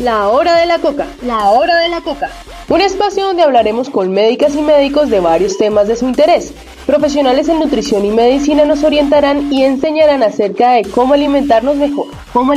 La Hora de la Coca. La Hora de la Coca. Un espacio donde hablaremos con médicas y médicos de varios temas de su interés. Profesionales en nutrición y medicina nos orientarán y enseñarán acerca de cómo alimentarnos mejor.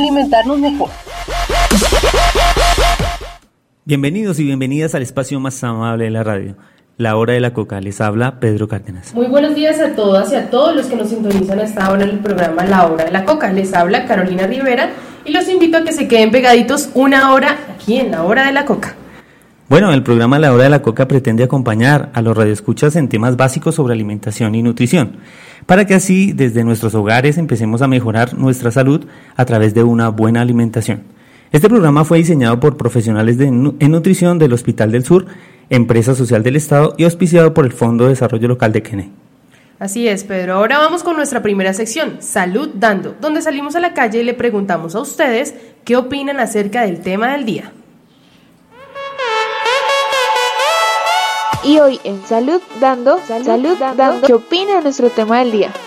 Bienvenidos y bienvenidas al espacio más amable de la radio, La Hora de la Coca. Les habla Pedro Cárdenas. Muy buenos días a todas y a todos los que nos sintonizan a esta hora en el programa La Hora de la Coca. Les habla Carolina Rivera y los invito a que se queden pegaditos una hora aquí en La Hora de la Coca. Bueno, el programa La Hora de la Coca pretende acompañar a los radioescuchas en temas básicos sobre alimentación y nutrición, para que así desde nuestros hogares empecemos a mejorar nuestra salud a través de una buena alimentación. Este programa fue diseñado por profesionales en nutrición del Hospital del Sur, empresa social del Estado y auspiciado por el Fondo de Desarrollo Local de Kennedy. Así es, Pedro. Ahora vamos con nuestra primera sección, Salud Dando, donde salimos a la calle y le preguntamos a ustedes qué opinan acerca del tema del día. Y hoy en Salud Dando, ¿qué opina nuestro tema del día?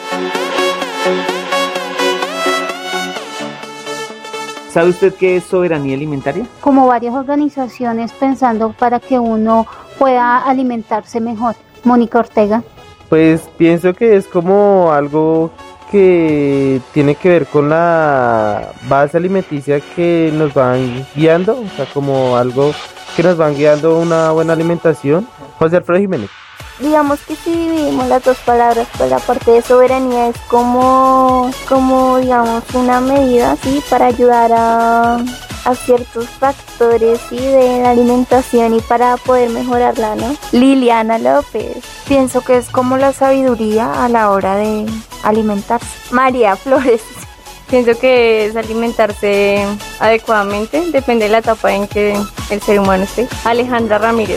¿Sabe usted qué es soberanía alimentaria? Como varias organizaciones pensando para que uno pueda alimentarse mejor. Mónica Ortega. Pues pienso que es como algo que tiene que ver con la base alimenticia que nos van guiando, o sea, como algo que nos van guiando una buena alimentación. José Alfredo Jiménez. Digamos que si dividimos las dos palabras, pues la parte de soberanía es como digamos una medida, ¿sí? Para ayudar a ciertos factores, ¿sí? De la alimentación y para poder mejorarla, ¿no? Liliana López. Pienso que es como la sabiduría a la hora de alimentarse. María Flores. Pienso que es alimentarse adecuadamente, depende de la etapa en que el ser humano esté. Alejandra Ramírez.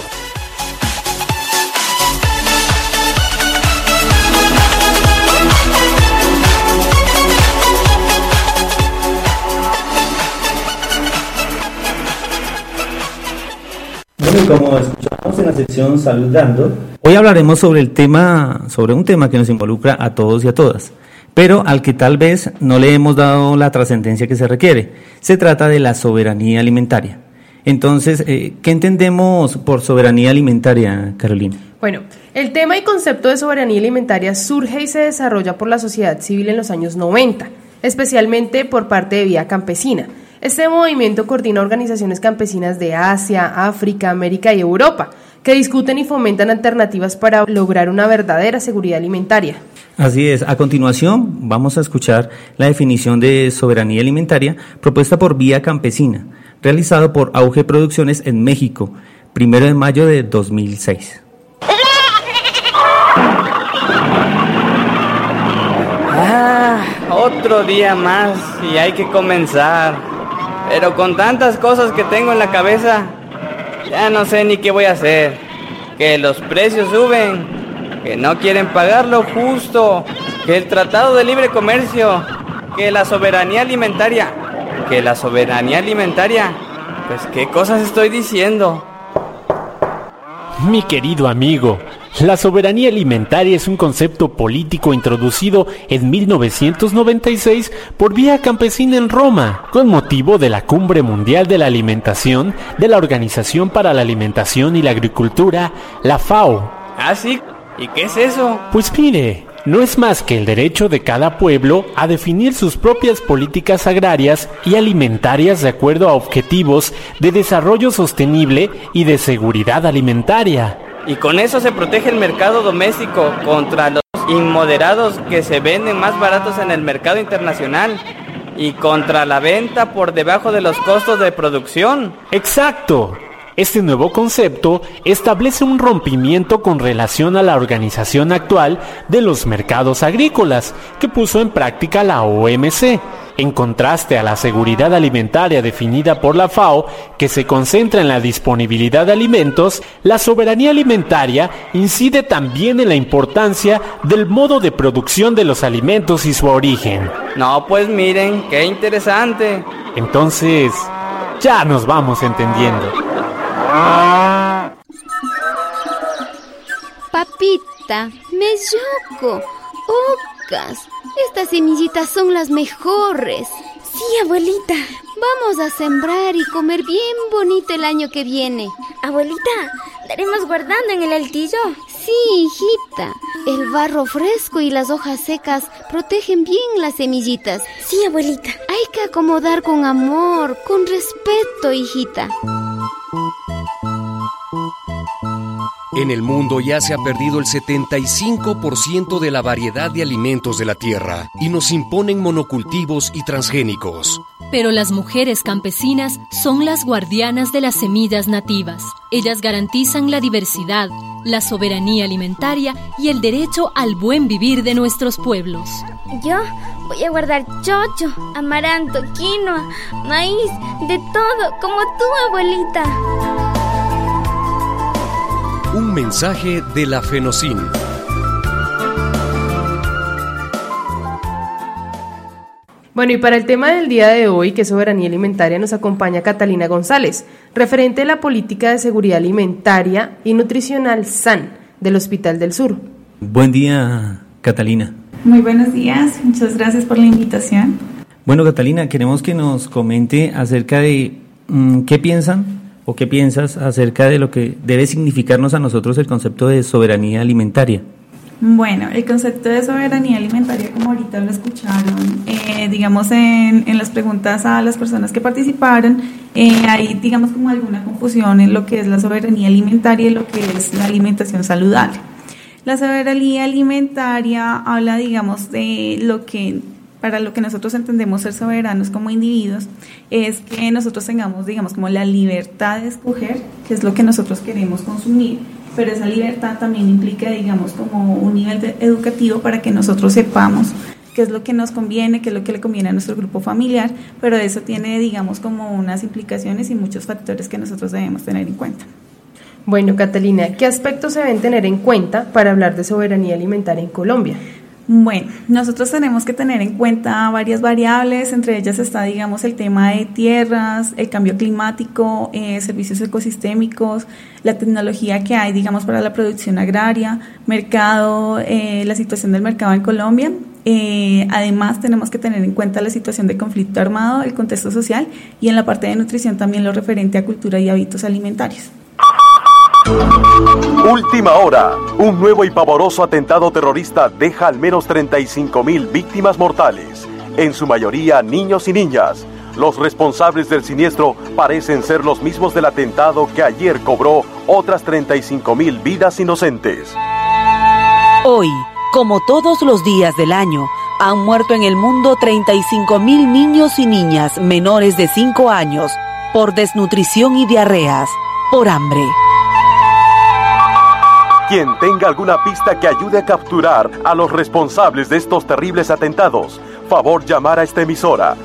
Bueno, y como escuchamos en la sección Salud Dando, hoy hablaremos sobre un tema que nos involucra a todos y a todas, pero al que tal vez no le hemos dado la trascendencia que se requiere. Se trata de la soberanía alimentaria. Entonces, ¿qué entendemos por soberanía alimentaria, Carolina? Bueno, el tema y concepto de soberanía alimentaria surge y se desarrolla por la sociedad civil en los años 90, especialmente por parte de Vía Campesina. Este movimiento coordina organizaciones campesinas de Asia, África, América y Europa, que discuten y fomentan alternativas para lograr una verdadera seguridad alimentaria. Así es. A continuación vamos a escuchar la definición de soberanía alimentaria propuesta por Vía Campesina, realizado por Auge Producciones en México, 1 de mayo de 2006. Otro día más y hay que comenzar. Pero con tantas cosas que tengo en la cabeza, ya no sé ni qué voy a hacer. Que los precios suben, que no quieren pagar lo justo, que el Tratado de Libre Comercio, que la soberanía alimentaria, pues qué cosas estoy diciendo. Mi querido amigo, la soberanía alimentaria es un concepto político introducido en 1996 por Vía Campesina en Roma, con motivo de la Cumbre Mundial de la Alimentación de la Organización para la Alimentación y la Agricultura, la FAO. ¿Ah, sí? ¿Y qué es eso? Pues mire, no es más que el derecho de cada pueblo a definir sus propias políticas agrarias y alimentarias de acuerdo a objetivos de desarrollo sostenible y de seguridad alimentaria. Y con eso se protege el mercado doméstico contra los inmoderados que se venden más baratos en el mercado internacional y contra la venta por debajo de los costos de producción. ¡Exacto! Este nuevo concepto establece un rompimiento con relación a la organización actual de los mercados agrícolas que puso en práctica la OMC, en contraste a la seguridad alimentaria definida por la FAO, que se concentra en la disponibilidad de alimentos. La soberanía alimentaria incide también en la importancia del modo de producción de los alimentos y su origen. No, pues miren, qué interesante. Entonces, ya nos vamos entendiendo. Papita, melloco, ocas, estas semillitas son las mejores. Sí, abuelita, Vamos a sembrar y comer bien bonito el año que viene. Abuelita, ¿daremos guardando en el altillo? Sí, hijita. El barro fresco y las hojas secas protegen bien las semillitas. Sí, abuelita. Hay que acomodar con amor, con respeto, hijita. En el mundo ya se ha perdido el 75% de la variedad de alimentos de la tierra y nos imponen monocultivos y transgénicos. Pero las mujeres campesinas son las guardianas de las semillas nativas. Ellas garantizan la diversidad, la soberanía alimentaria y el derecho al buen vivir de nuestros pueblos. Yo voy a guardar chocho, amaranto, quinoa, maíz, de todo, como tú, abuelita. Un mensaje de la FENOCIN. Bueno, y para el tema del día de hoy, que es soberanía alimentaria, nos acompaña Catalina González, referente de la Política de Seguridad Alimentaria y Nutricional SAN del Hospital del Sur. Buen día, Catalina. Muy buenos días, muchas gracias por la invitación. Bueno, Catalina, queremos que nos comente acerca de qué piensan o qué piensas acerca de lo que debe significarnos a nosotros el concepto de soberanía alimentaria. Bueno, el concepto de soberanía alimentaria, como ahorita lo escucharon, digamos en las preguntas a las personas que participaron, hay digamos como alguna confusión en lo que es la soberanía alimentaria y lo que es la alimentación saludable. La soberanía alimentaria habla digamos de lo que para lo que nosotros entendemos ser soberanos como individuos, es que nosotros tengamos, digamos, como la libertad de escoger qué es lo que nosotros queremos consumir, pero esa libertad también implica, digamos, como un nivel educativo para que nosotros sepamos qué es lo que nos conviene, qué es lo que le conviene a nuestro grupo familiar, pero eso tiene, digamos, como unas implicaciones y muchos factores que nosotros debemos tener en cuenta. Bueno, Catalina, ¿qué aspectos se deben tener en cuenta para hablar de soberanía alimentaria en Colombia? Bueno, nosotros tenemos que tener en cuenta varias variables, entre ellas está, digamos, el tema de tierras, el cambio climático, servicios ecosistémicos, la tecnología que hay, digamos, para la producción agraria, mercado, la situación del mercado en Colombia. Además, tenemos que tener en cuenta la situación de conflicto armado, el contexto social y en la parte de nutrición también lo referente a cultura y hábitos alimentarios. Última hora. Un nuevo y pavoroso atentado terrorista deja al menos 35.000 víctimas mortales, en su mayoría niños y niñas. Los responsables del siniestro parecen ser los mismos del atentado que ayer cobró otras 35.000 vidas inocentes. Hoy, como todos los días del año, han muerto en el mundo 35.000 niños y niñas menores de 5 años por desnutrición y diarreas, por hambre. Quien tenga alguna pista que ayude a capturar a los responsables de estos terribles atentados, favor llamar a esta emisora.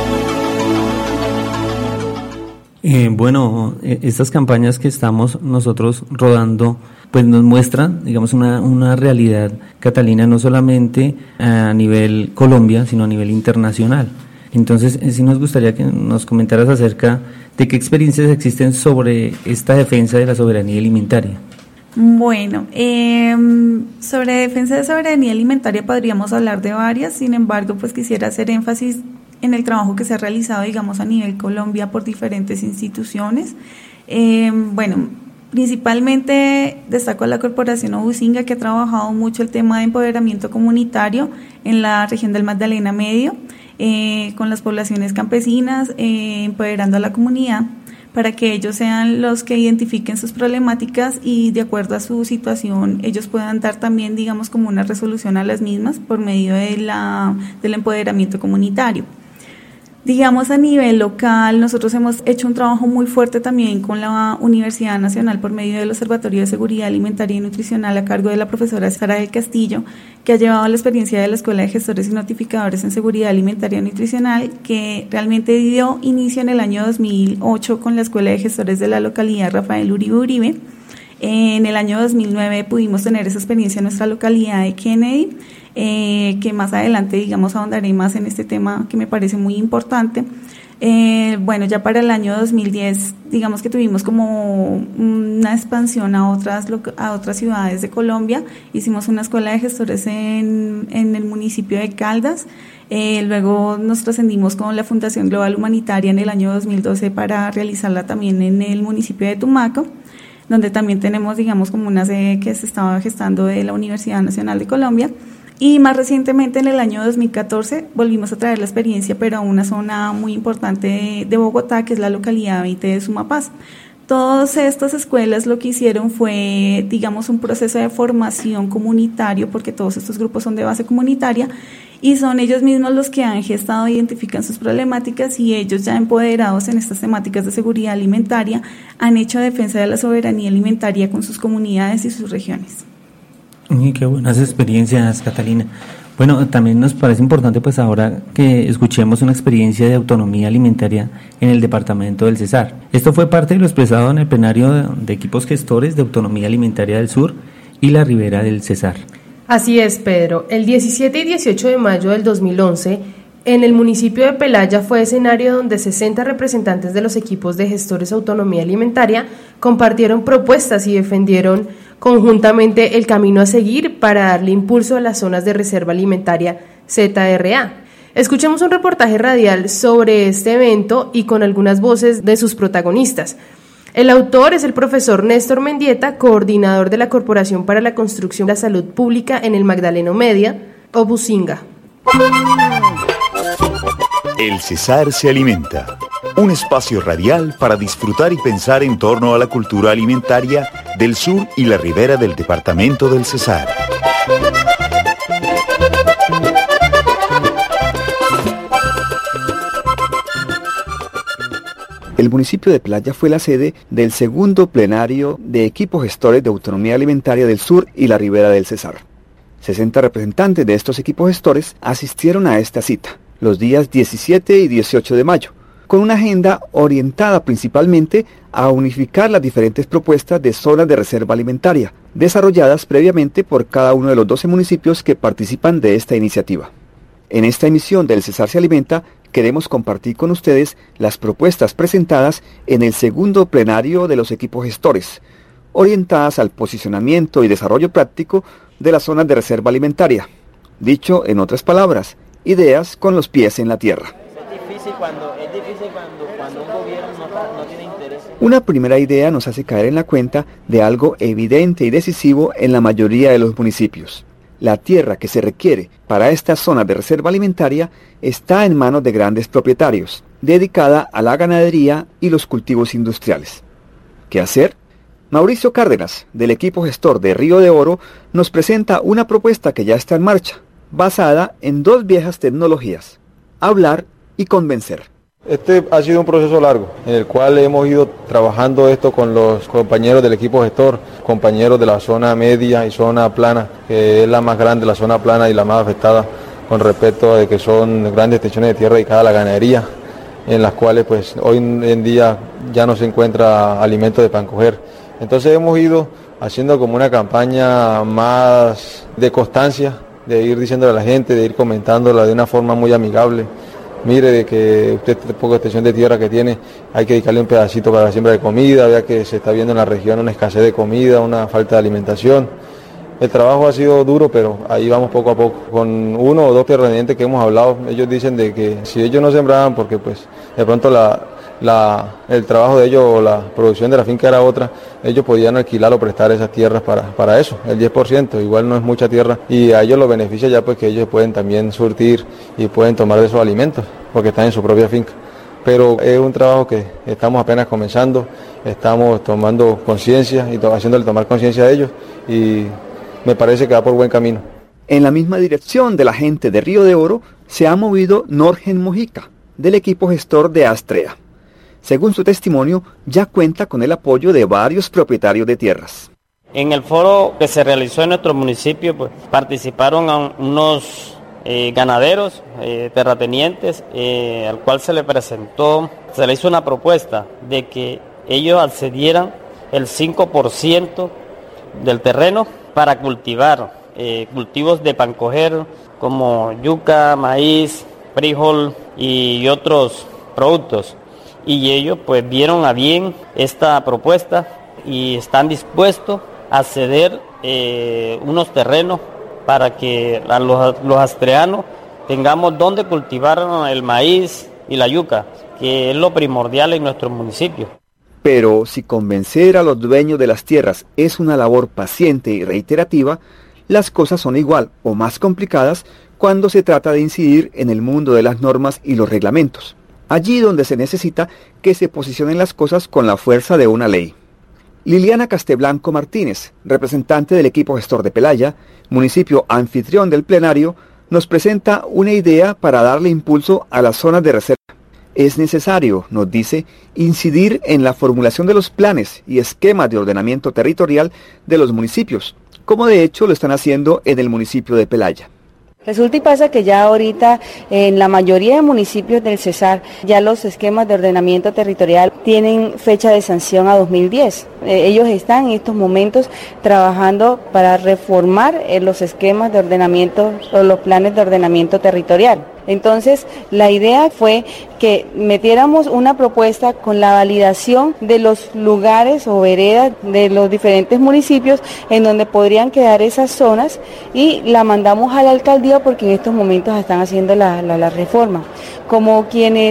Bueno, estas campañas que estamos nosotros rodando, pues nos muestran, digamos, una realidad, Catalina, no solamente a nivel Colombia, sino a nivel internacional. Entonces, sí nos gustaría que nos comentaras acerca de qué experiencias existen sobre esta defensa de la soberanía alimentaria. Bueno, sobre defensa de soberanía alimentaria podríamos hablar de varias, sin embargo, pues quisiera hacer énfasis en el trabajo que se ha realizado, digamos, a nivel Colombia por diferentes instituciones. Bueno, principalmente destaco a la Corporación Obusinga, que ha trabajado mucho el tema de empoderamiento comunitario en la región del Magdalena Medio, con las poblaciones campesinas, empoderando a la comunidad, para que ellos sean los que identifiquen sus problemáticas y de acuerdo a su situación ellos puedan dar también, digamos, como una resolución a las mismas por medio de del empoderamiento comunitario. Digamos, a nivel local, nosotros hemos hecho un trabajo muy fuerte también con la Universidad Nacional por medio del Observatorio de Seguridad Alimentaria y Nutricional a cargo de la profesora Sara del Castillo, que ha llevado la experiencia de la Escuela de Gestores y Notificadores en Seguridad Alimentaria y Nutricional, que realmente dio inicio en el año 2008 con la Escuela de Gestores de la localidad Rafael Uribe Uribe. En el año 2009 pudimos tener esa experiencia en nuestra localidad de Kennedy, que más adelante, digamos, ahondaré más en este tema que me parece muy importante. Bueno, ya para el año 2010, digamos que tuvimos como una expansión a otras ciudades de Colombia. Hicimos una escuela de gestores en el municipio de Caldas, Luego nos trascendimos con la Fundación Global Humanitaria en el año 2012 para realizarla también en el municipio de Tumaco, donde también tenemos, digamos, como una sede que se estaba gestando de la Universidad Nacional de Colombia. Y más recientemente, en el año 2014, volvimos a traer la experiencia, pero a una zona muy importante de Bogotá, que es la localidad 20 de Sumapaz. Todas estas escuelas lo que hicieron fue, digamos, un proceso de formación comunitario, porque todos estos grupos son de base comunitaria, y son ellos mismos los que han gestado, identifican sus problemáticas, y ellos ya empoderados en estas temáticas de seguridad alimentaria han hecho defensa de la soberanía alimentaria con sus comunidades y sus regiones. Qué buenas experiencias, Catalina. Bueno, también nos parece importante pues ahora que escuchemos una experiencia de autonomía alimentaria en el departamento del Cesar. Esto fue parte de lo expresado en el plenario de equipos gestores de autonomía alimentaria del sur y la ribera del Cesar. Así es, Pedro. El 17 y 18 de mayo del 2011, en el municipio de Pelaya fue escenario donde 60 representantes de los equipos de gestores de autonomía alimentaria compartieron propuestas y defendieron conjuntamente el camino a seguir para darle impulso a las zonas de reserva alimentaria ZRA. Escuchemos un reportaje radial sobre este evento y con algunas voces de sus protagonistas. El autor es el profesor Néstor Mendieta, coordinador de la Corporación para la Construcción de la Salud Pública en el Magdaleno Media, Obusinga. El Cesar se alimenta, un espacio radial para disfrutar y pensar en torno a la cultura alimentaria del sur y la ribera del departamento del Cesar. El municipio de Pelaya fue la sede del segundo plenario de equipos gestores de autonomía alimentaria del sur y la ribera del Cesar. 60 representantes de estos equipos gestores asistieron a esta cita los días 17 y 18 de mayo, con una agenda orientada principalmente a unificar las diferentes propuestas de zonas de reserva alimentaria, desarrolladas previamente por cada uno de los 12 municipios que participan de esta iniciativa. En esta emisión del Cesar se Alimenta, queremos compartir con ustedes las propuestas presentadas en el segundo plenario de los equipos gestores, orientadas al posicionamiento y desarrollo práctico de las zonas de reserva alimentaria. Dicho en otras palabras, ideas con los pies en la tierra. Es difícil cuando un gobierno no tiene interés. Una primera idea nos hace caer en la cuenta de algo evidente y decisivo en la mayoría de los municipios. La tierra que se requiere para estas zonas de reserva alimentaria está en manos de grandes propietarios, dedicada a la ganadería y los cultivos industriales. ¿Qué hacer? Mauricio Cárdenas, del equipo gestor de Río de Oro, nos presenta una propuesta que ya está en marcha, basada en dos viejas tecnologías: hablar y convencer. Este ha sido un proceso largo, en el cual hemos ido trabajando esto con los compañeros del equipo gestor, compañeros de la zona media y zona plana, que es la más grande, la zona plana y la más afectada con respecto a que son grandes extensiones de tierra dedicadas a la ganadería, en las cuales pues hoy en día ya no se encuentra alimento de pan coger. Entonces hemos ido haciendo como una campaña más de constancia, de ir diciéndole a la gente, de ir comentándola de una forma muy amigable. Mire, de que usted poca extensión de tierra que tiene, hay que dedicarle un pedacito para la siembra de comida, vea que se está viendo en la región una escasez de comida, una falta de alimentación. El trabajo ha sido duro, pero ahí vamos poco a poco. Con uno o dos terratenientes que hemos hablado, ellos dicen de que si ellos no sembraban, porque pues de pronto el trabajo de ellos o la producción de la finca era otra, ellos podían alquilar o prestar esas tierras para eso, el 10%, igual no es mucha tierra, y a ellos los beneficia ya pues que ellos pueden también surtir y pueden tomar de esos alimentos, porque están en su propia finca. Pero es un trabajo que estamos apenas comenzando, estamos tomando conciencia y haciéndole tomar conciencia a ellos, y me parece que va por buen camino. En la misma dirección de la gente de Río de Oro se ha movido Norgen Mojica, del equipo gestor de Astrea. Según su testimonio, ya cuenta con el apoyo de varios propietarios de tierras. En el foro que se realizó en nuestro municipio, pues, participaron unos ganaderos, terratenientes, al cual se le hizo una propuesta de que ellos accedieran el 5% del terreno para cultivar cultivos de pan coger como yuca, maíz, frijol y otros productos. Y ellos pues vieron a bien esta propuesta y están dispuestos a ceder unos terrenos para que los astreanos tengamos donde cultivar el maíz y la yuca, que es lo primordial en nuestro municipio. Pero si convencer a los dueños de las tierras es una labor paciente y reiterativa, las cosas son igual o más complicadas cuando se trata de incidir en el mundo de las normas y los reglamentos, allí donde se necesita que se posicionen las cosas con la fuerza de una ley. Liliana Casteblanco Martínez, representante del equipo gestor de Pelaya, municipio anfitrión del plenario, nos presenta una idea para darle impulso a las zonas de reserva. Es necesario, nos dice, incidir en la formulación de los planes y esquemas de ordenamiento territorial de los municipios, como de hecho lo están haciendo en el municipio de Pelaya. Resulta y pasa que ya ahorita en la mayoría de municipios del Cesar ya los esquemas de ordenamiento territorial tienen fecha de sanción a 2010. Ellos están en estos momentos trabajando para reformar los esquemas de ordenamiento o los planes de ordenamiento territorial. Entonces, la idea fue que metiéramos una propuesta con la validación de los lugares o veredas de los diferentes municipios en donde podrían quedar esas zonas y la mandamos a la alcaldía porque en estos momentos están haciendo la reforma. Como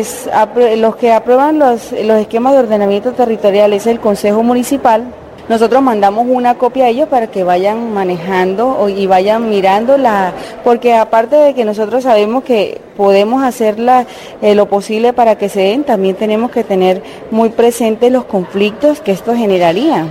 los que aprueban los esquemas de ordenamiento territorial es el Consejo Municipal, nosotros mandamos una copia a ellos para que vayan manejando y vayan mirando porque aparte de que nosotros sabemos que podemos hacer lo posible para que se den, también tenemos que tener muy presentes los conflictos que esto generaría.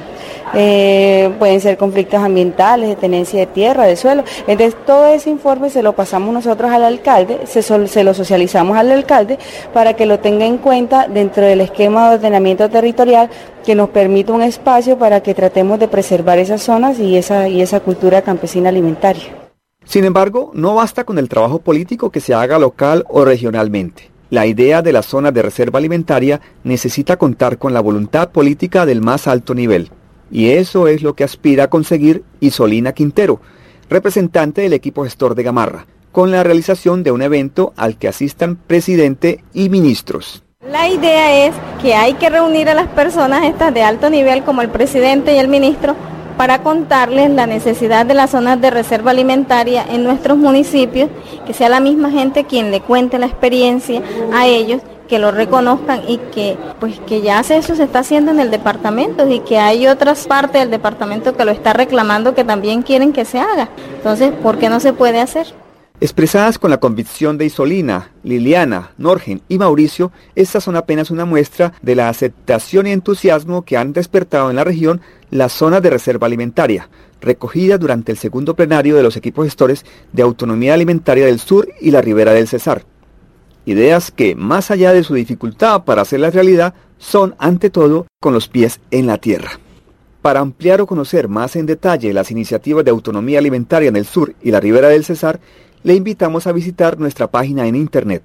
Pueden ser conflictos ambientales, de tenencia de tierra, de suelo. Entonces todo ese informe se lo pasamos nosotros al alcalde, se lo socializamos al alcalde para que lo tenga en cuenta dentro del esquema de ordenamiento territorial que nos permita un espacio para que tratemos de preservar esas zonas y esa cultura campesina alimentaria. Sin embargo, no basta con el trabajo político que se haga local o regionalmente. La idea de las zonas de reserva alimentaria necesita contar con la voluntad política del más alto nivel. Y eso es lo que aspira a conseguir Isolina Quintero, representante del equipo gestor de Gamarra, con la realización de un evento al que asistan presidente y ministros. La idea es que hay que reunir a las personas estas de alto nivel como el presidente y el ministro para contarles la necesidad de las zonas de reserva alimentaria en nuestros municipios, que sea la misma gente quien le cuente la experiencia a ellos, que lo reconozcan y que ya eso se está haciendo en el departamento y que hay otras partes del departamento que lo está reclamando que también quieren que se haga. Entonces, ¿por qué no se puede hacer? Expresadas con la convicción de Isolina, Liliana, Norgen y Mauricio, estas son apenas una muestra de la aceptación y entusiasmo que han despertado en la región las zonas de reserva alimentaria, recogidas durante el segundo plenario de los equipos gestores de autonomía alimentaria del sur y la ribera del Cesar. Ideas que, más allá de su dificultad para hacerlas realidad, son, ante todo, con los pies en la tierra. Para ampliar o conocer más en detalle las iniciativas de autonomía alimentaria en el sur y la ribera del Cesar, le invitamos a visitar nuestra página en internet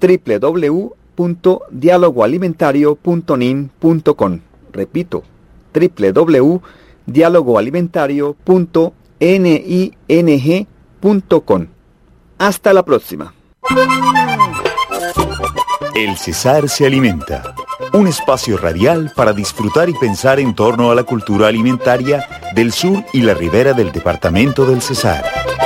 www.dialogoalimentario.nin.com. Repito, www.dialogoalimentario.ning.com. Hasta la próxima. El Cesar se alimenta. Un espacio radial para disfrutar y pensar en torno a la cultura alimentaria del sur y la ribera del departamento del Cesar.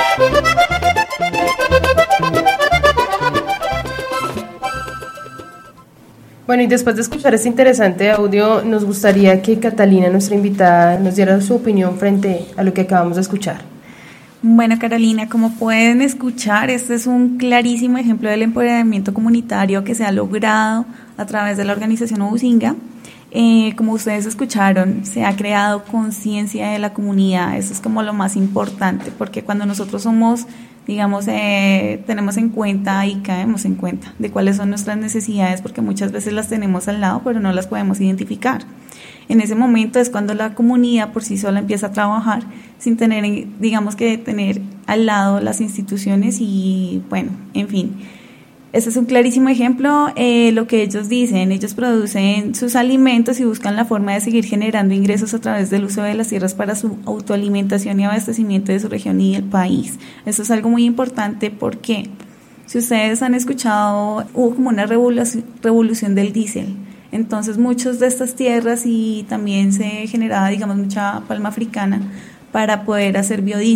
Bueno, y después de escuchar este interesante audio, nos gustaría que Catalina, nuestra invitada, nos diera su opinión frente a lo que acabamos de escuchar. Bueno, Carolina, como pueden escuchar, este es un clarísimo ejemplo del empoderamiento comunitario que se ha logrado a través de la organización Ubusinga. Como ustedes escucharon, se ha creado conciencia de la comunidad. Eso es como lo más importante, porque cuando nosotros somos, digamos, tenemos en cuenta y caemos en cuenta de cuáles son nuestras necesidades, porque muchas veces las tenemos al lado, pero no las podemos identificar. En ese momento es cuando la comunidad por sí sola empieza a trabajar sin tener, digamos que tener al lado las instituciones y bueno, en fin. Este es un clarísimo ejemplo, lo que ellos dicen, ellos producen sus alimentos y buscan la forma de seguir generando ingresos a través del uso de las tierras para su autoalimentación y abastecimiento de su región y del país. Eso es algo muy importante porque, si ustedes han escuchado, hubo como una revolución del diésel. Entonces muchas de estas tierras y también se generaba, digamos, mucha palma africana para poder hacer biodiesel.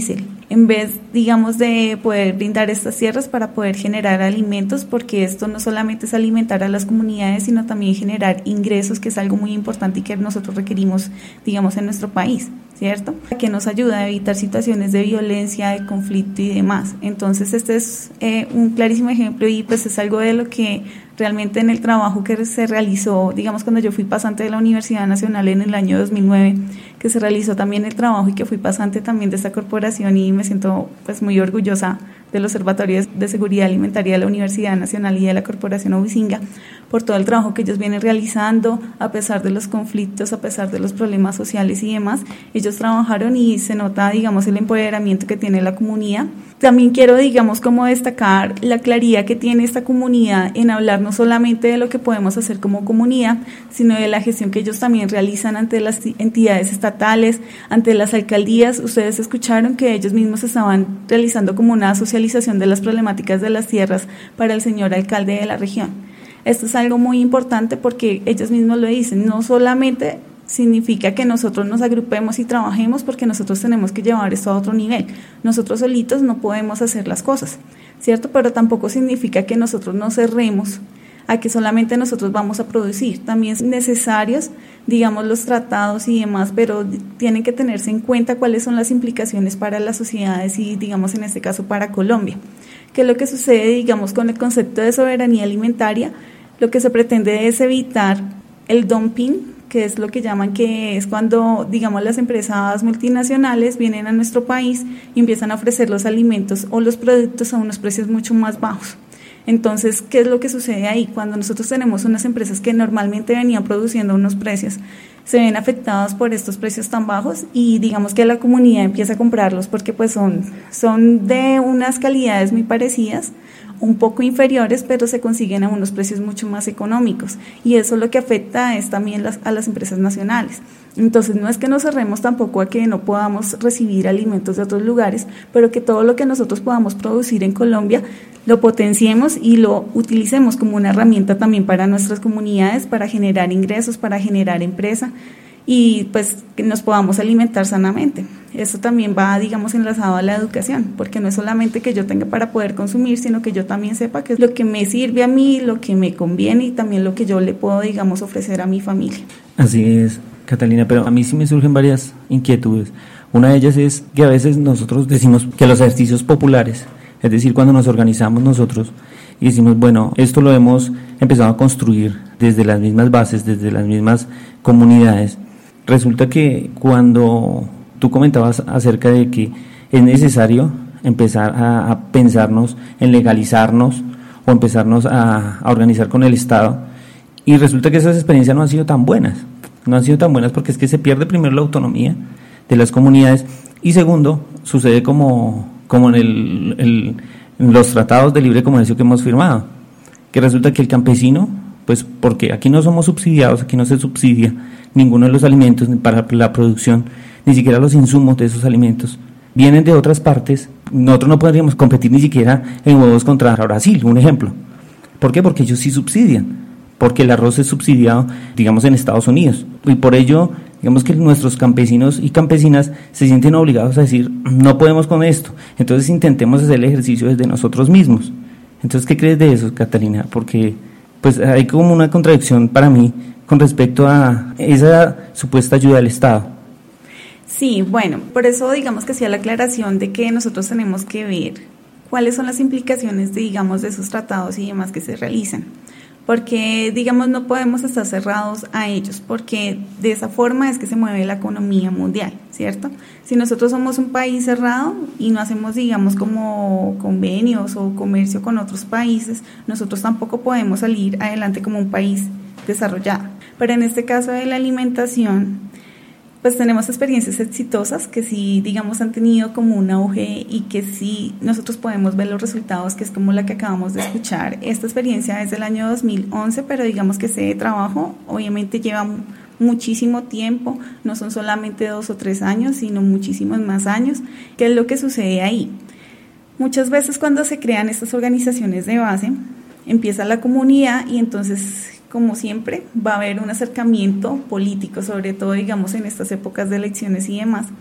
en vez, digamos, de poder brindar estas tierras para poder generar alimentos, porque esto no solamente es alimentar a las comunidades, sino también generar ingresos, que es algo muy importante y que nosotros requerimos, digamos, en nuestro país, ¿cierto? Que nos ayuda a evitar situaciones de violencia, de conflicto y demás. Entonces, este es un clarísimo ejemplo y pues es algo de lo que realmente en el trabajo que se realizó, digamos, cuando yo fui pasante de la Universidad Nacional en el año 2009, que se realizó también el trabajo y que fui pasante también de esta corporación, y me siento pues muy orgullosa del Observatorio de Seguridad Alimentaria de la Universidad Nacional y de la Corporación Ovisinga por todo el trabajo que ellos vienen realizando, a pesar de los conflictos, a pesar de los problemas sociales y demás. Ellos trabajaron y se nota, digamos, el empoderamiento que tiene la comunidad. También quiero, digamos, como destacar la claridad que tiene esta comunidad en hablar no solamente de lo que podemos hacer como comunidad, sino de la gestión que ellos también realizan ante las entidades estatales, ante las alcaldías. Ustedes escucharon que ellos mismos estaban realizando como una socialización de las problemáticas de las tierras para el señor alcalde de la región. Esto es algo muy importante porque ellos mismos lo dicen, no solamente significa que nosotros nos agrupemos y trabajemos, porque nosotros tenemos que llevar esto a otro nivel. Nosotros solitos no podemos hacer las cosas, ¿cierto? Pero tampoco significa que nosotros nos cerremos a que solamente nosotros vamos a producir. También son necesarios, digamos, los tratados y demás, pero tienen que tenerse en cuenta cuáles son las implicaciones para las sociedades y, digamos, en este caso para Colombia. ¿Qué es lo que sucede, digamos, con el concepto de soberanía alimentaria? Lo que se pretende es evitar el dumping, que es lo que llaman, que es cuando, digamos, las empresas multinacionales vienen a nuestro país y empiezan a ofrecer los alimentos o los productos a unos precios mucho más bajos. Entonces, ¿qué es lo que sucede ahí? Cuando nosotros tenemos unas empresas que normalmente venían produciendo unos precios, se ven afectadas por estos precios tan bajos y digamos que la comunidad empieza a comprarlos porque pues son de unas calidades muy parecidas, un poco inferiores, pero se consiguen a unos precios mucho más económicos, y eso lo que afecta es también a las empresas nacionales. Entonces no es que nos cerremos tampoco a que no podamos recibir alimentos de otros lugares, pero que todo lo que nosotros podamos producir en Colombia lo potenciemos y lo utilicemos como una herramienta también para nuestras comunidades, para generar ingresos, para generar empresa y pues que nos podamos alimentar sanamente. Eso también va, digamos, enlazado a la educación, porque no es solamente que yo tenga para poder consumir, sino que yo también sepa qué es lo que me sirve a mí, lo que me conviene y también lo que yo le puedo, digamos, ofrecer a mi familia. Así es, Catalina, pero a mí sí me surgen varias inquietudes. Una de ellas es que a veces nosotros decimos que los ejercicios populares, es decir, cuando nos organizamos nosotros y decimos, bueno, esto lo hemos empezado a construir desde las mismas bases, desde las mismas comunidades. Resulta que cuando tú comentabas acerca de que es necesario empezar a pensarnos en legalizarnos o empezarnos a organizar con el Estado, y resulta que esas experiencias no han sido tan buenas. No han sido tan buenas porque es que se pierde primero la autonomía de las comunidades y segundo, sucede como en los tratados de libre comercio que hemos firmado, que resulta que el campesino, pues porque aquí no somos subsidiados, aquí no se subsidia ninguno de los alimentos para la producción, ni siquiera los insumos de esos alimentos, vienen de otras partes. Nosotros no podríamos competir ni siquiera en huevos contra Brasil, un ejemplo. ¿Por qué? Porque ellos sí subsidian, porque el arroz es subsidiado, digamos, en Estados Unidos, y por ello, digamos que nuestros campesinos y campesinas se sienten obligados a decir, no podemos con esto, entonces intentemos hacer el ejercicio desde nosotros mismos. Entonces, ¿qué crees de eso, Catalina? Porque pues hay como una contradicción para mí con respecto a esa supuesta ayuda del Estado. Sí, bueno, por eso digamos que hacía la aclaración de que nosotros tenemos que ver cuáles son las implicaciones de, digamos, de esos tratados y demás que se realizan, porque digamos no podemos estar cerrados a ellos, porque de esa forma es que se mueve la economía mundial, ¿cierto? Si nosotros somos un país cerrado y no hacemos, digamos, como convenios o comercio con otros países, nosotros tampoco podemos salir adelante como un país desarrollado. Pero en este caso de la alimentación, pues tenemos experiencias exitosas que sí, digamos, han tenido como un auge y que sí nosotros podemos ver los resultados, que es como la que acabamos de escuchar. Esta experiencia es del año 2011, pero digamos que ese trabajo obviamente lleva muchísimo tiempo, no son solamente 2 o 3 años, sino muchísimos más años. ¿Qué es lo que sucede ahí? Muchas veces cuando se crean estas organizaciones de base, empieza la comunidad y entonces, como siempre, va a haber un acercamiento político, sobre todo, digamos, en estas épocas de elecciones y demás,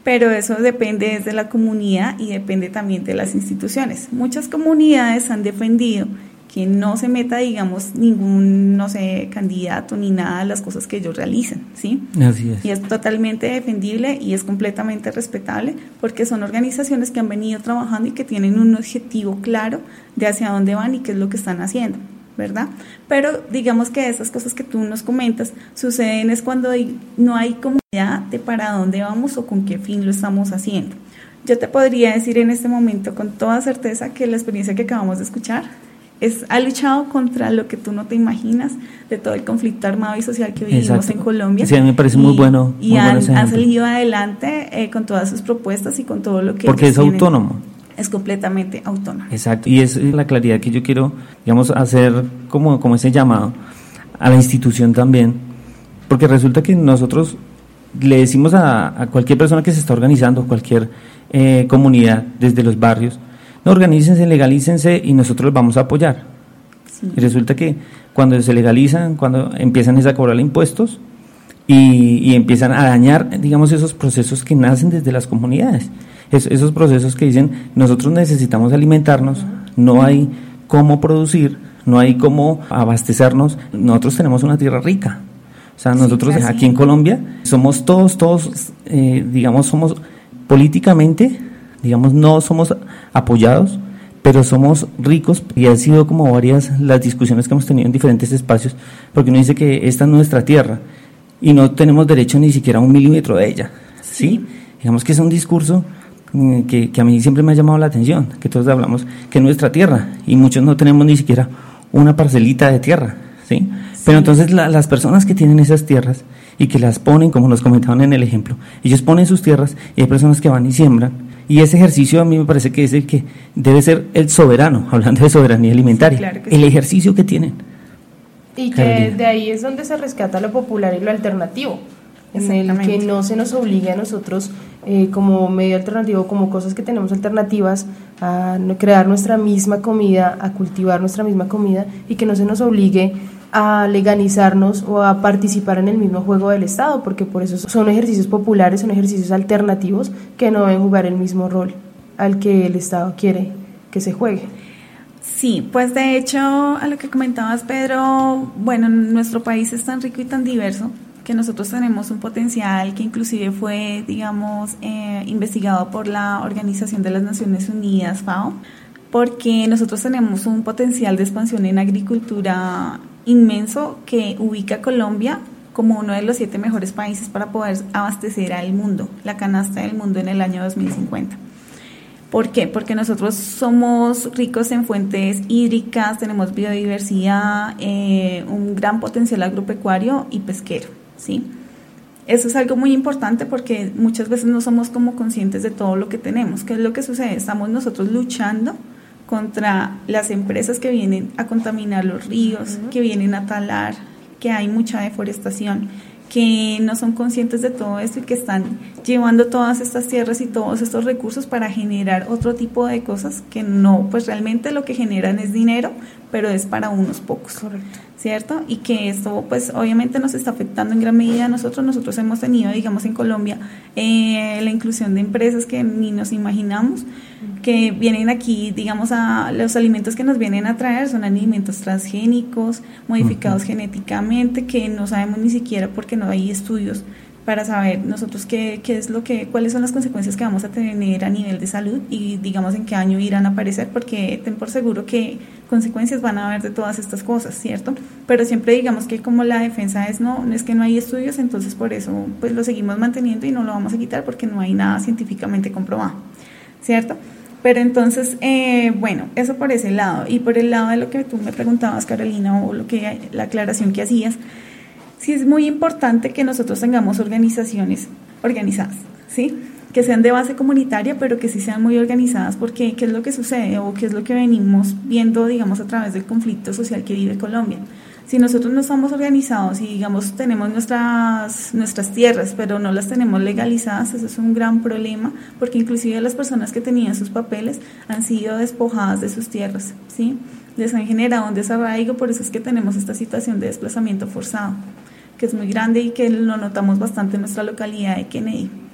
pero eso depende de la comunidad y depende también de las instituciones. Muchas comunidades han defendido que no se meta, digamos, ningún, no sé, candidato ni nada de las cosas que ellos realicen, ¿sí? Así es. Y es totalmente defendible y es completamente respetable porque son organizaciones que han venido trabajando y que tienen un objetivo claro de hacia dónde van y qué es lo que están haciendo, ¿verdad? Pero digamos que esas cosas que tú nos comentas suceden es cuando no hay comunidad de para dónde vamos o con qué fin lo estamos haciendo. Yo te podría decir en este momento con toda certeza que la experiencia que acabamos de escuchar ha luchado contra lo que tú no te imaginas de todo el conflicto armado y social que vivimos en Colombia. Sí, a mí me parece muy bueno. Y han salido adelante con todas sus propuestas y con todo lo que porque es autónomo. Es completamente autónomo. Exacto, y es la claridad que yo quiero, digamos, hacer como ese llamado a la institución también, porque resulta que nosotros le decimos a cualquier persona que se está organizando, cualquier comunidad, desde los barrios, no, organícense, legalícense y nosotros los vamos a apoyar. Sí. Y resulta que cuando se legalizan, cuando empiezan a cobrar impuestos y empiezan a dañar, digamos, esos procesos que nacen desde las comunidades, esos procesos que dicen, nosotros necesitamos alimentarnos, no hay cómo producir, no hay cómo abastecernos, nosotros tenemos una tierra rica. O sea, nosotros aquí en Colombia somos todos, digamos, somos políticamente, digamos, no somos apoyados, pero somos ricos y han sido como varias las discusiones que hemos tenido en diferentes espacios, porque uno dice que esta es nuestra tierra y no tenemos derecho ni siquiera a 1 milímetro de ella, ¿sí? Digamos que es un discurso que a mí siempre me ha llamado la atención, que todos hablamos que es nuestra tierra y muchos no tenemos ni siquiera una parcelita de tierra, ¿sí? Pero entonces las personas que tienen esas tierras y que las ponen, como nos comentaban en el ejemplo, ellos ponen sus tierras y hay personas que van y siembran. Y ese ejercicio a mí me parece que es el que debe ser el soberano, hablando de soberanía alimentaria, sí, claro que el ejercicio que tienen. Y que de ahí es donde se rescata lo popular y lo alternativo, en el que no se nos obligue a nosotros como medio alternativo, como cosas que tenemos alternativas, a crear nuestra misma comida, a cultivar nuestra misma comida y que no se nos obligue a legalizarnos o a participar en el mismo juego del Estado, porque por eso son ejercicios populares, son ejercicios alternativos que no deben jugar el mismo rol al que el Estado quiere que se juegue. Sí, pues de hecho, a lo que comentabas, Pedro, bueno, nuestro país es tan rico y tan diverso que nosotros tenemos un potencial que inclusive fue, digamos, investigado por la Organización de las Naciones Unidas, FAO, porque nosotros tenemos un potencial de expansión en agricultura inmenso que ubica a Colombia como uno de los 7 mejores países para poder abastecer al mundo, la canasta del mundo en el año 2050. ¿Por qué? Porque nosotros somos ricos en fuentes hídricas, tenemos biodiversidad, un gran potencial agropecuario y pesquero, ¿sí? Eso es algo muy importante porque muchas veces no somos como conscientes de todo lo que tenemos. ¿Qué es lo que sucede? Estamos nosotros luchando contra las empresas que vienen a contaminar los ríos, que vienen a talar, que hay mucha deforestación, que no son conscientes de todo esto y que están llevando todas estas tierras y todos estos recursos para generar otro tipo de cosas que no, pues realmente lo que generan es dinero, pero es para unos pocos. Correcto. ¿Cierto? Y que esto pues obviamente nos está afectando en gran medida a nosotros. Nosotros hemos tenido, digamos, en Colombia la inclusión de empresas que ni nos imaginamos, que vienen aquí, digamos, a los alimentos que nos vienen a traer son alimentos transgénicos, modificados genéticamente, que no sabemos ni siquiera porque no hay estudios para saber nosotros cuáles son las consecuencias que vamos a tener a nivel de salud y digamos en qué año irán a aparecer, porque ten por seguro que consecuencias van a haber de todas estas cosas, ¿cierto? Pero siempre digamos que como la defensa no es que no hay estudios, entonces por eso pues lo seguimos manteniendo y no lo vamos a quitar porque no hay nada científicamente comprobado, ¿cierto? Pero entonces, bueno, eso por ese lado. Y por el lado de lo que tú me preguntabas, Carolina, o la aclaración que hacías, sí es muy importante que nosotros tengamos organizaciones organizadas, ¿sí? Que sean de base comunitaria, pero que sí sean muy organizadas, porque ¿qué es lo que sucede o qué es lo que venimos viendo, digamos, a través del conflicto social que vive Colombia? Si nosotros no estamos organizados y, digamos, tenemos nuestras tierras, pero no las tenemos legalizadas, eso es un gran problema, porque inclusive las personas que tenían sus papeles han sido despojadas de sus tierras, ¿sí? Les han generado un desarraigo, por eso es que tenemos esta situación de desplazamiento forzado, que es muy grande y que lo notamos bastante en nuestra localidad de Kennedy,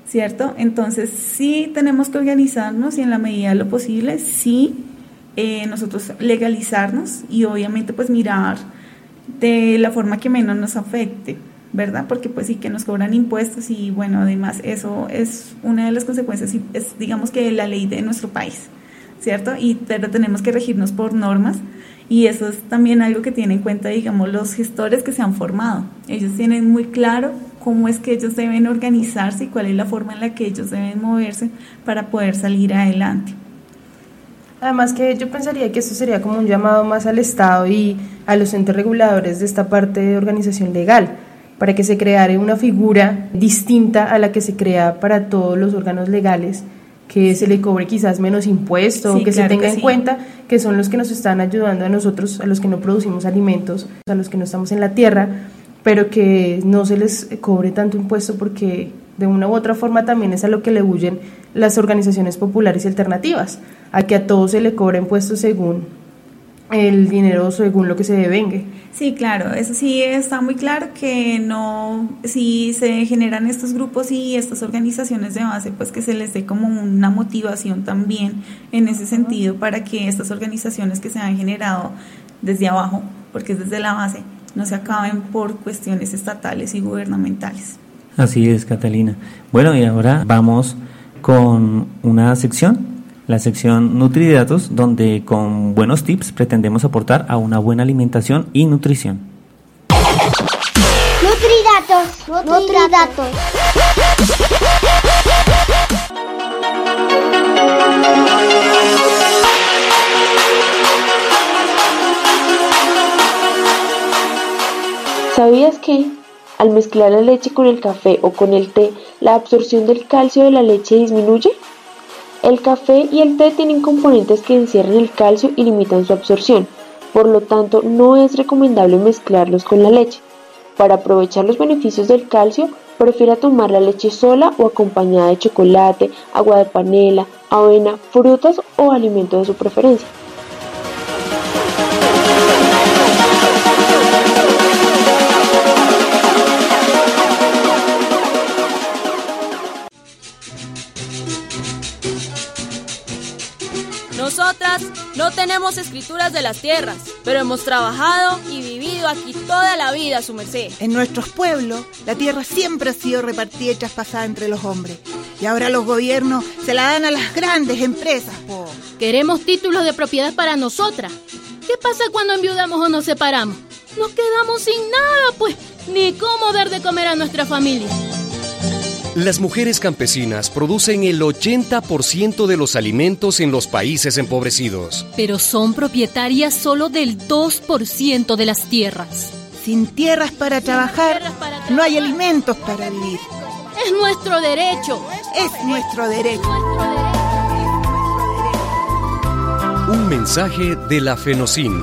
¿cierto? Entonces sí tenemos que organizarnos y en la medida de lo posible sí nosotros legalizarnos y obviamente pues mirar de la forma que menos nos afecte, ¿verdad? Porque pues sí que nos cobran impuestos y bueno, además eso es una de las consecuencias y es digamos que la ley de nuestro país, ¿cierto? Pero tenemos que regirnos por normas y eso es también algo que tienen en cuenta, digamos, los gestores que se han formado. Ellos tienen muy claro cómo es que ellos deben organizarse y cuál es la forma en la que ellos deben moverse para poder salir adelante. Además que yo pensaría que esto sería como un llamado más al Estado y a los entes reguladores de esta parte de organización legal, para que se creara una figura distinta a la que se crea para todos los órganos legales, que se le cobre quizás menos impuesto, sí, que claro se tenga en cuenta que son los que nos están ayudando a nosotros, a los que no producimos alimentos, a los que no estamos en la tierra, pero que no se les cobre tanto impuesto porque de una u otra forma también es a lo que le huyen las organizaciones populares y alternativas, a que a todos se le cobre impuestos según el dinero, según lo que se devengue. Sí, claro, eso sí está muy claro que no, si se generan estos grupos y estas organizaciones de base, pues que se les dé como una motivación también en ese sentido para que estas organizaciones que se han generado desde abajo, porque es desde la base, no se acaben por cuestiones estatales y gubernamentales. Así es, Catalina. Bueno, y ahora vamos con una sección, la sección Nutridatos, donde con buenos tips pretendemos aportar a una buena alimentación y nutrición. Nutridatos. ¿Sabías que al mezclar la leche con el café o con el té, la absorción del calcio de la leche disminuye? El café y el té tienen componentes que encierran el calcio y limitan su absorción, por lo tanto no es recomendable mezclarlos con la leche. Para aprovechar los beneficios del calcio, prefiera tomar la leche sola o acompañada de chocolate, agua de panela, avena, frutas o alimento de su preferencia. Nosotras no tenemos escrituras de las tierras, pero hemos trabajado y vivido aquí toda la vida, su merced. En nuestros pueblos, la tierra siempre ha sido repartida y traspasada entre los hombres. Y ahora los gobiernos se la dan a las grandes empresas, po. Queremos títulos de propiedad para nosotras. ¿Qué pasa cuando enviudamos o nos separamos? Nos quedamos sin nada, pues, ni cómo dar de comer a nuestra familia. Las mujeres campesinas producen el 80% de los alimentos en los países empobrecidos. Pero son propietarias solo del 2% de las tierras. Sin tierras para trabajar, no hay alimentos para vivir. Es nuestro derecho. Es nuestro derecho. Un mensaje de la FENOCIN.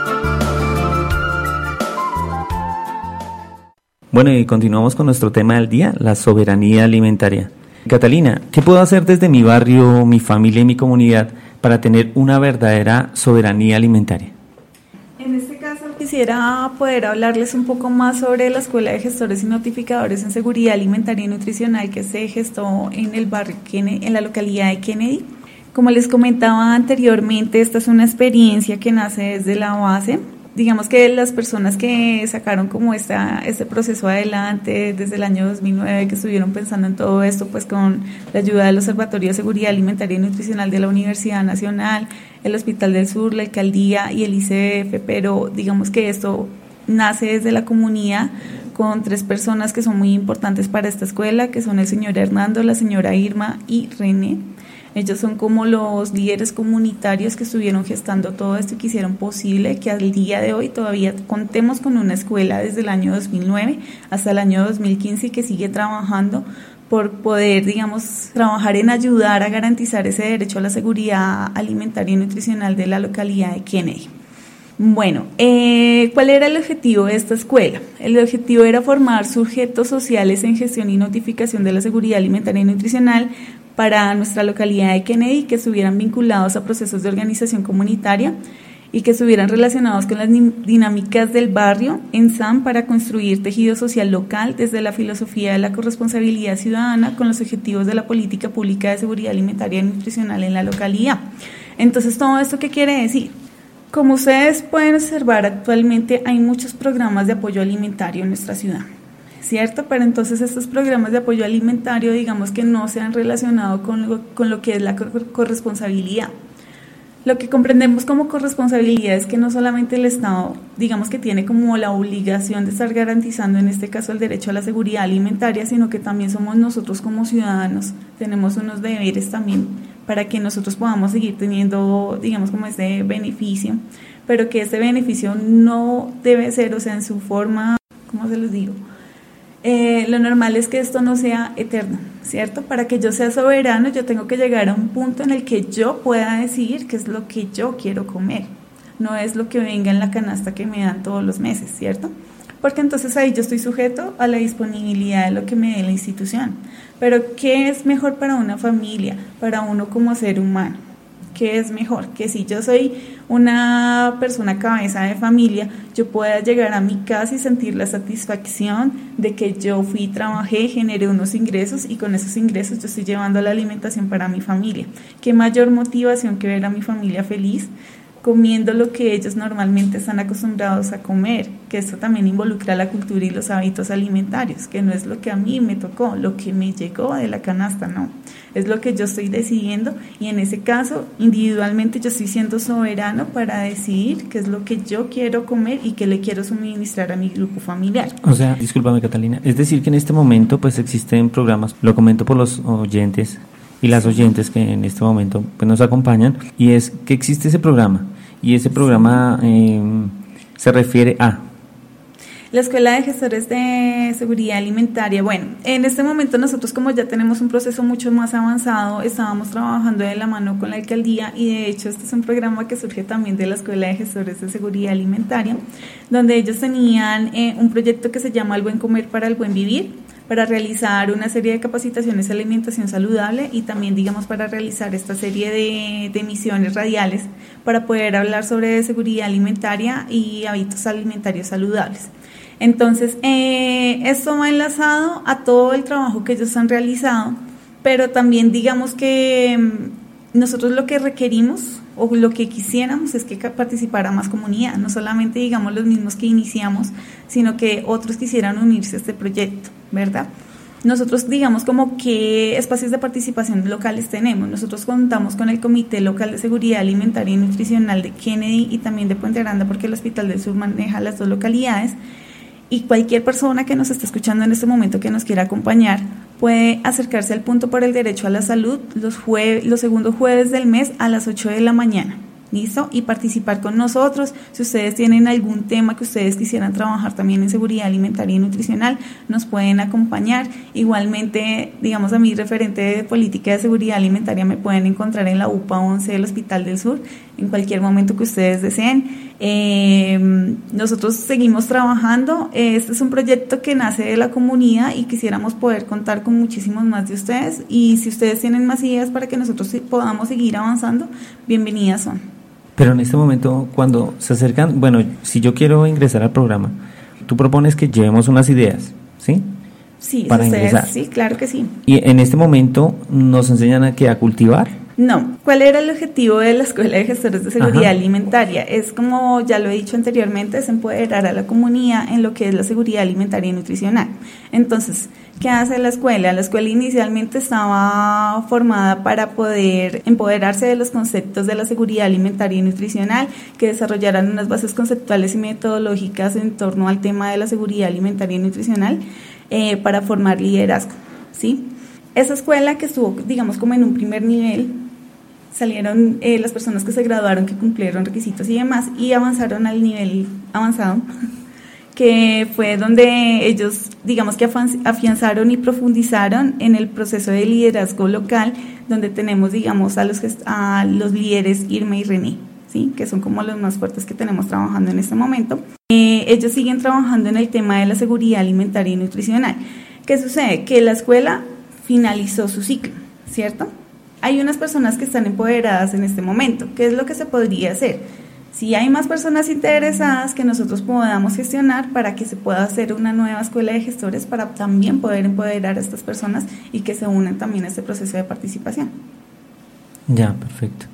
Bueno, y continuamos con nuestro tema del día, la soberanía alimentaria. Catalina, ¿qué puedo hacer desde mi barrio, mi familia y mi comunidad para tener una verdadera soberanía alimentaria? En este caso quisiera poder hablarles un poco más sobre la Escuela de Gestores y Notificadores en Seguridad Alimentaria y Nutricional que se gestó en el barrio en la localidad de Kennedy. Como les comentaba anteriormente, esta es una experiencia que nace desde la base. Digamos que las personas que sacaron como este proceso adelante desde el año 2009, que estuvieron pensando en todo esto, pues con la ayuda del Observatorio de Seguridad Alimentaria y Nutricional de la Universidad Nacional, el Hospital del Sur, la Alcaldía y el ICF, pero digamos que esto nace desde la comunidad con 3 personas que son muy importantes para esta escuela, que son el señor Hernando, la señora Irma y René. Ellos son como los líderes comunitarios que estuvieron gestando todo esto y que hicieron posible que al día de hoy todavía contemos con una escuela desde el año 2009 hasta el año 2015 y que sigue trabajando por poder, digamos, trabajar en ayudar a garantizar ese derecho a la seguridad alimentaria y nutricional de la localidad de Kennedy. Bueno, ¿cuál era el objetivo de esta escuela? El objetivo era formar sujetos sociales en gestión y notificación de la seguridad alimentaria y nutricional para nuestra localidad de Kennedy que estuvieran vinculados a procesos de organización comunitaria. y que estuvieran relacionados con las dinámicas del barrio en SAM para construir tejido social local desde la filosofía de la corresponsabilidad ciudadana con los objetivos de la política pública de seguridad alimentaria y nutricional en la localidad. Entonces, ¿todo esto qué quiere decir? Como ustedes pueden observar, actualmente hay muchos programas de apoyo alimentario en nuestra ciudad, ¿cierto? Pero entonces estos programas de apoyo alimentario, digamos que no se han relacionado con lo que es la corresponsabilidad. Lo que comprendemos como corresponsabilidad es que no solamente el Estado, digamos que tiene como la obligación de estar garantizando en este caso el derecho a la seguridad alimentaria, sino que también somos nosotros como ciudadanos, tenemos unos deberes también para que nosotros podamos seguir teniendo, digamos, como este beneficio, pero que este beneficio no debe ser, o sea, en su forma, ¿cómo se los digo? Lo normal es que esto no sea eterno, ¿cierto? Para que yo sea soberano, yo tengo que llegar a un punto en el que yo pueda decidir qué es lo que yo quiero comer, no es lo que venga en la canasta que me dan todos los meses, ¿cierto? Porque entonces ahí yo estoy sujeto a la disponibilidad de lo que me dé la institución. Pero ¿qué es mejor para una familia, para uno como ser humano? ¿Qué es mejor? Que si yo soy una persona cabeza de familia, yo pueda llegar a mi casa y sentir la satisfacción de que yo fui, trabajé, generé unos ingresos y con esos ingresos yo estoy llevando la alimentación para mi familia. ¿Qué mayor motivación que ver a mi familia feliz comiendo lo que ellos normalmente están acostumbrados a comer? Que esto también involucra la cultura y los hábitos alimentarios, que no es lo que a mí me tocó, lo que me llegó de la canasta, no. Es lo que yo estoy decidiendo y en ese caso, individualmente yo estoy siendo soberano para decidir qué es lo que yo quiero comer y qué le quiero suministrar a mi grupo familiar. O sea, discúlpame Catalina, es decir que en este momento pues existen programas, lo comento por los oyentes y las oyentes que en este momento pues nos acompañan, y es que existe ese programa, y ese programa se refiere a la Escuela de Gestores de Seguridad Alimentaria. Bueno, en este momento nosotros, como ya tenemos un proceso mucho más avanzado, estábamos trabajando de la mano con la alcaldía, y de hecho este es un programa que surge también de la Escuela de Gestores de Seguridad Alimentaria, donde ellos tenían un proyecto que se llama El Buen Comer para el Buen Vivir, para realizar una serie de capacitaciones de alimentación saludable y también, digamos, para realizar esta serie de emisiones radiales para poder hablar sobre seguridad alimentaria y hábitos alimentarios saludables. Entonces, esto va enlazado a todo el trabajo que ellos han realizado, pero también digamos que nosotros lo que requerimos o lo que quisiéramos es que participara más comunidad, no solamente digamos los mismos que iniciamos, sino que otros quisieran unirse a este proyecto, ¿verdad? Nosotros digamos como qué espacios de participación locales tenemos. Nosotros contamos con el Comité Local de Seguridad Alimentaria y Nutricional de Kennedy y también de Puente Aranda, porque el Hospital del Sur maneja las dos localidades. Y cualquier persona que nos esté escuchando en este momento que nos quiera acompañar puede acercarse al Punto por el Derecho a la Salud los segundos jueves del mes a las 8 de la mañana. ¿Listo? Y participar con nosotros. Si ustedes tienen algún tema que ustedes quisieran trabajar también en seguridad alimentaria y nutricional, nos pueden acompañar. Igualmente, digamos, a mi referente de política de seguridad alimentaria me pueden encontrar en la UPA 11 del Hospital del Sur en cualquier momento que ustedes deseen. Nosotros seguimos trabajando. Este es un proyecto que nace de la comunidad y quisiéramos poder contar con muchísimos más de ustedes, y si ustedes tienen más ideas para que nosotros podamos seguir avanzando, bienvenidas son. Pero en este momento, cuando se acercan, bueno, si yo quiero ingresar al programa, tú propones que llevemos unas ideas, ¿sí? Sí, para ustedes, ingresar. Sí, claro que sí. Y en este momento nos enseñan a cultivar. No. ¿Cuál era el objetivo de la Escuela de Gestores de Seguridad Alimentaria? Es, como ya lo he dicho anteriormente, es empoderar a la comunidad en lo que es la seguridad alimentaria y nutricional. Entonces, ¿qué hace la escuela? La escuela inicialmente estaba formada para poder empoderarse de los conceptos de la seguridad alimentaria y nutricional, que desarrollaran unas bases conceptuales y metodológicas en torno al tema de la seguridad alimentaria y nutricional para formar liderazgo, ¿sí? Esa escuela que estuvo, digamos, como en un primer nivel, salieron las personas que se graduaron, que cumplieron requisitos y demás, y avanzaron al nivel avanzado, que fue donde ellos, digamos, que afianzaron y profundizaron en el proceso de liderazgo local, donde tenemos, digamos, a los líderes Irma y René, ¿sí? Que son como los más fuertes que tenemos trabajando en este momento. Ellos siguen trabajando en el tema de la seguridad alimentaria y nutricional. ¿Qué sucede? Que la escuela finalizó su ciclo, ¿cierto? Hay unas personas que están empoderadas en este momento. ¿Qué es lo que se podría hacer? Si hay más personas interesadas que nosotros podamos gestionar para que se pueda hacer una nueva escuela de gestores para también poder empoderar a estas personas y que se unan también a este proceso de participación. Ya, perfecto.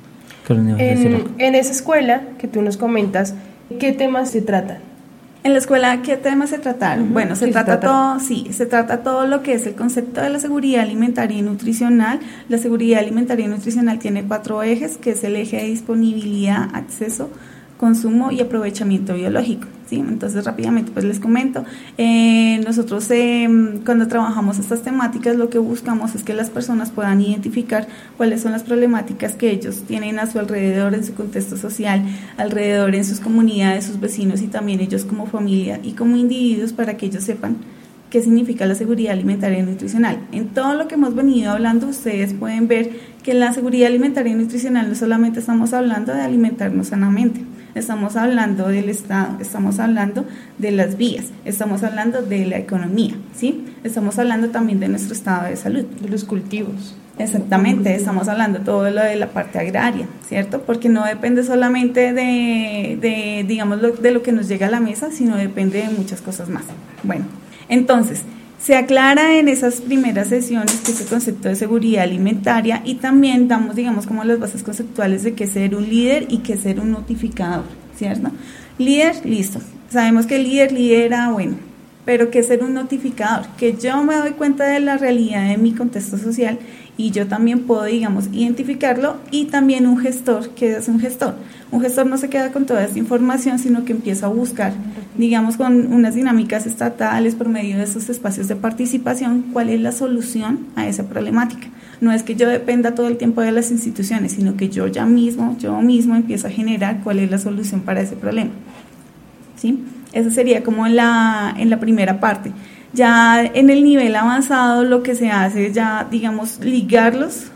En esa escuela que tú nos comentas, ¿qué temas se tratan? En la escuela, ¿qué temas se trataron? Bueno, se trata todo lo que es el concepto de la seguridad alimentaria y nutricional. La seguridad alimentaria y nutricional tiene 4 ejes, que es el eje de disponibilidad, acceso, consumo y aprovechamiento biológico, ¿sí? Entonces, rápidamente, pues les comento. Nosotros cuando trabajamos estas temáticas, lo que buscamos es que las personas puedan identificar cuáles son las problemáticas que ellos tienen a su alrededor, en su contexto social, alrededor en sus comunidades, sus vecinos y también ellos como familia y como individuos, para que ellos sepan qué significa la seguridad alimentaria y nutricional. En todo lo que hemos venido hablando, ustedes pueden ver que la seguridad alimentaria y nutricional no solamente estamos hablando de alimentarnos sanamente, estamos hablando del Estado, estamos hablando de las vías, estamos hablando de la economía, ¿sí? Estamos hablando también de nuestro estado de salud. De los cultivos. Exactamente, estamos hablando todo lo de la parte agraria, ¿cierto? Porque no depende solamente digamos, de lo que nos llega a la mesa, sino depende de muchas cosas más. Bueno, entonces, se aclara en esas primeras sesiones que es el concepto de seguridad alimentaria y también damos, digamos, como las bases conceptuales de qué es ser un líder y qué es ser un notificador, ¿cierto? Líder, listo. Sabemos que el líder lidera, bueno, pero qué es ser un notificador, que yo me doy cuenta de la realidad de mi contexto social y yo también puedo, digamos, identificarlo, y también un gestor. ¿Qué es un gestor? Un gestor no se queda con toda esta información, sino que empieza a buscar, digamos, con unas dinámicas estatales por medio de esos espacios de participación, cuál es la solución a esa problemática. No es que yo dependa todo el tiempo de las instituciones, sino que yo mismo empiezo a generar cuál es la solución para ese problema, ¿sí? Eso sería como en la primera parte. Ya en el nivel avanzado lo que se hace es ya, digamos, ligarlos.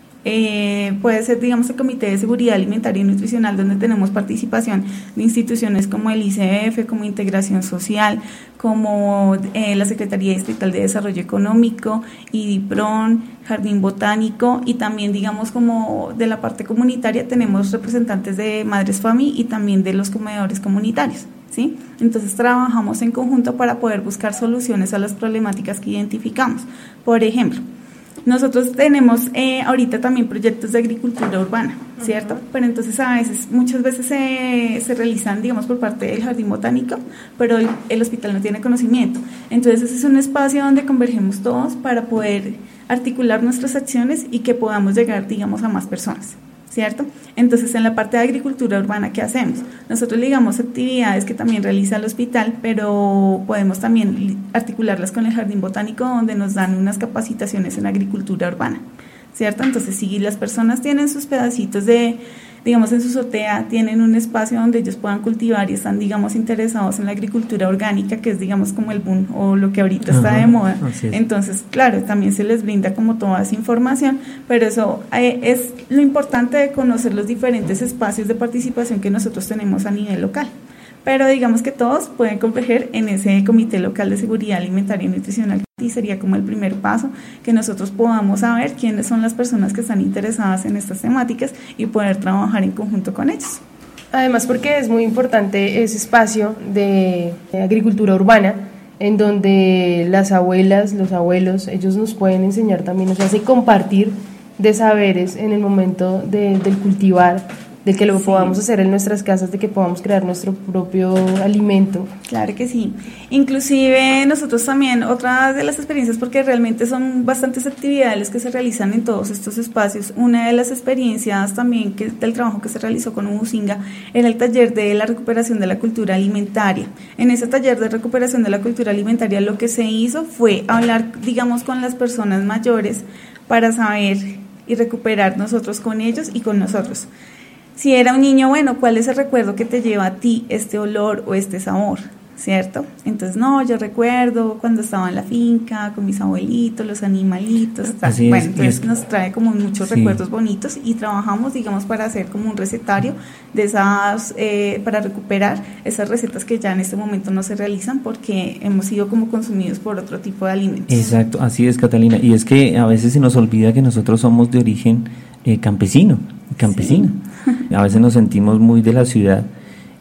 Puede ser, digamos, el Comité de Seguridad Alimentaria y Nutricional, donde tenemos participación de instituciones como el ICF, como Integración Social, como la Secretaría Distrital de Desarrollo Económico, IDIPRON, Jardín Botánico, y también, digamos, como de la parte comunitaria tenemos representantes de Madres Fami y también de los comedores comunitarios, ¿sí? Entonces trabajamos en conjunto para poder buscar soluciones a las problemáticas que identificamos. Por ejemplo, nosotros tenemos ahorita también proyectos de agricultura urbana, ¿cierto? Pero entonces muchas veces se realizan, digamos, por parte del Jardín Botánico, pero el hospital no tiene conocimiento. Entonces ese es un espacio donde convergemos todos para poder articular nuestras acciones y que podamos llegar, digamos, a más personas, ¿cierto? Entonces, en la parte de agricultura urbana, ¿qué hacemos? Nosotros ligamos actividades que también realiza el hospital, pero podemos también articularlas con el Jardín Botánico, donde nos dan unas capacitaciones en agricultura urbana, ¿cierto? Entonces, si las personas tienen sus pedacitos digamos, en su azotea, tienen un espacio donde ellos puedan cultivar y están, digamos, interesados en la agricultura orgánica, que es, digamos, como el boom o lo que ahorita está de moda. Entonces, claro, también se les brinda como toda esa información, pero eso es lo importante de conocer los diferentes espacios de participación que nosotros tenemos a nivel local. Pero digamos que todos pueden converger en ese Comité Local de Seguridad Alimentaria y Nutricional, y sería como el primer paso, que nosotros podamos saber quiénes son las personas que están interesadas en estas temáticas y poder trabajar en conjunto con ellos. Además, porque es muy importante ese espacio de agricultura urbana, en donde las abuelas, los abuelos, ellos nos pueden enseñar también, nos hace compartir de saberes en el momento del cultivar, de que lo podamos hacer en nuestras casas, de que podamos crear nuestro propio alimento. Claro que sí. Inclusive nosotros también, otra de las experiencias, porque realmente son bastantes actividades que se realizan en todos estos espacios, una de las experiencias también del trabajo que se realizó con Umusinga era el taller de la recuperación de la cultura alimentaria. En ese taller de recuperación de la cultura alimentaria lo que se hizo fue hablar, digamos, con las personas mayores para saber y recuperar nosotros con ellos y con nosotros. Si era un niño, bueno, ¿cuál es el recuerdo que te lleva a ti este olor o este sabor? ¿Cierto? Entonces, no, yo recuerdo cuando estaba en la finca con mis abuelitos, los animalitos, tal. Bueno, entonces nos trae como muchos recuerdos bonitos y trabajamos, digamos, para hacer como un recetario de esas, para recuperar esas recetas que ya en este momento no se realizan porque hemos sido como consumidos por otro tipo de alimentos. Exacto, así es, Catalina. Y es que a veces se nos olvida que nosotros somos de origen campesina. Sí. A veces nos sentimos muy de la ciudad